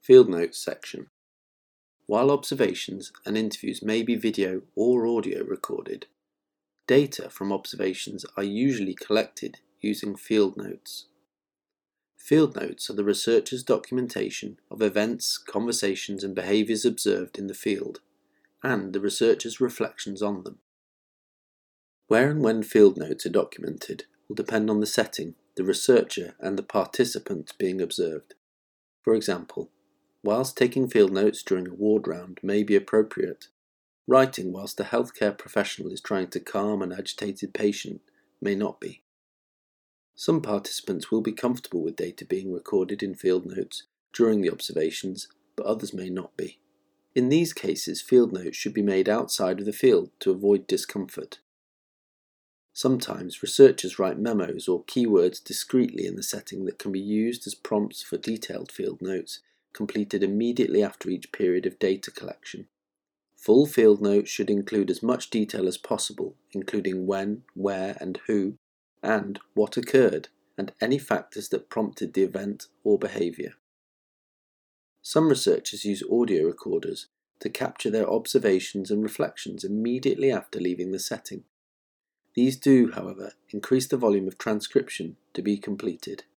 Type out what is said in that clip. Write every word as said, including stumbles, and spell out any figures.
Field Notes section. While observations and interviews may be video or audio recorded, data from observations are usually collected using field notes. Field notes are the researcher's documentation of events, conversations and behaviours observed in the field, and the researcher's reflections on them. Where and when field notes are documented will depend on the setting, the researcher and the participants being observed. For example, whilst taking field notes during a ward round may be appropriate, writing whilst a healthcare professional is trying to calm an agitated patient may not be. Some participants will be comfortable with data being recorded in field notes during the observations, but others may not be. In these cases, field notes should be made outside of the field to avoid discomfort. Sometimes researchers write memos or keywords discreetly in the setting that can be used as prompts for detailed field notes completed immediately after each period of data collection. Full field notes should include as much detail as possible, including when, where and who, and what occurred, and any factors that prompted the event or behaviour. Some researchers use audio recorders to capture their observations and reflections immediately after leaving the setting. These do, however, increase the volume of transcription to be completed.